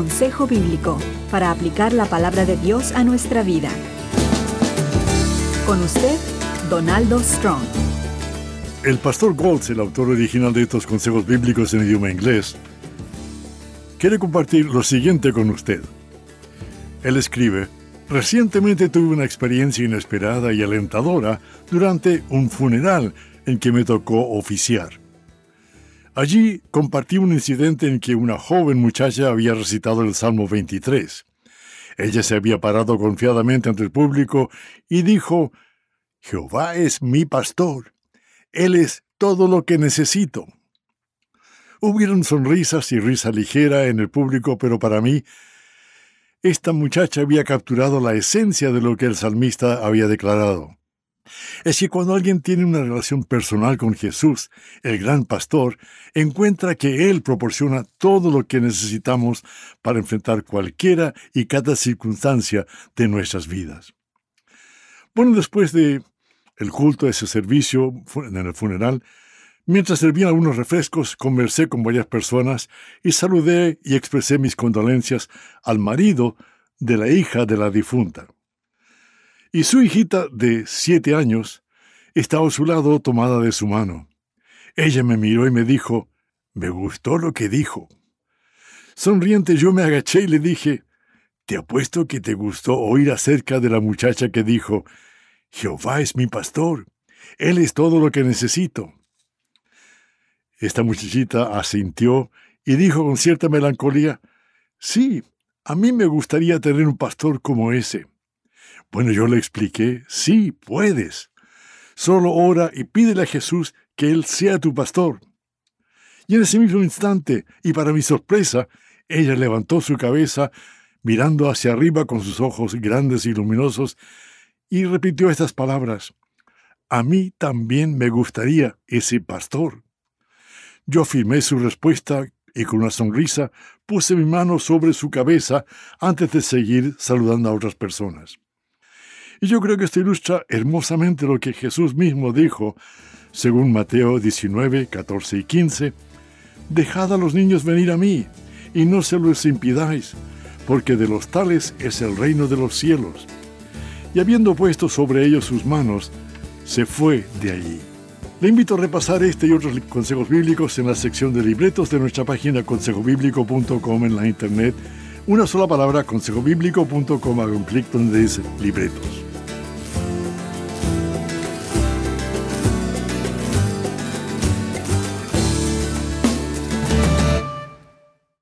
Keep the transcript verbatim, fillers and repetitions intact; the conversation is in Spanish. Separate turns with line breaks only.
consejo bíblico para aplicar la palabra de Dios a nuestra vida. Con usted, Donaldo Strong.
El pastor Goltz, el autor original de estos consejos bíblicos en idioma inglés, quiere compartir lo siguiente con usted. Él escribe: recientemente tuve una experiencia inesperada y alentadora durante un funeral en que me tocó oficiar. Allí compartí un incidente en que una joven muchacha había recitado el Salmo veintitrés. Ella se había parado confiadamente ante el público y dijo: Jehová es mi pastor. Él es todo lo que necesito. Hubieron sonrisas y risa ligera en el público, pero para mí, esta muchacha había capturado la esencia de lo que el salmista había declarado. Es que cuando alguien tiene una relación personal con Jesús, el gran pastor, encuentra que Él proporciona todo lo que necesitamos para enfrentar cualquiera y cada circunstancia de nuestras vidas. Bueno, después de el culto, ese servicio en el funeral, mientras servían algunos refrescos, conversé con varias personas y saludé y expresé mis condolencias al marido de la hija de la difunta. Y su hijita de siete años estaba a su lado tomada de su mano. Ella me miró y me dijo: «Me gustó lo que dijo». Sonriente yo me agaché y le dije: «Te apuesto que te gustó oír acerca de la muchacha que dijo: Jehová es mi pastor, Él es todo lo que necesito». Esta muchachita asintió y dijo con cierta melancolía: «Sí, a mí me gustaría tener un pastor como ese». Bueno, yo le expliqué: «Sí, puedes. Solo ora y pídele a Jesús que Él sea tu pastor». Y en ese mismo instante, y para mi sorpresa, ella levantó su cabeza, mirando hacia arriba con sus ojos grandes y luminosos, y repitió estas palabras: «A mí también me gustaría ese pastor». Yo afirmé su respuesta y con una sonrisa puse mi mano sobre su cabeza antes de seguir saludando a otras personas. Y yo creo que esto ilustra hermosamente lo que Jesús mismo dijo, según Mateo diecinueve, catorce y quince: «Dejad a los niños venir a mí, y no se los impidáis, porque de los tales es el reino de los cielos». Y habiendo puesto sobre ellos sus manos, se fue de allí. Le invito a repasar este y otros consejos bíblicos en la sección de libretos de nuestra página consejo bíblico punto com en la internet. Una sola palabra, consejo bíblico punto com, haga un clic donde dice libretos.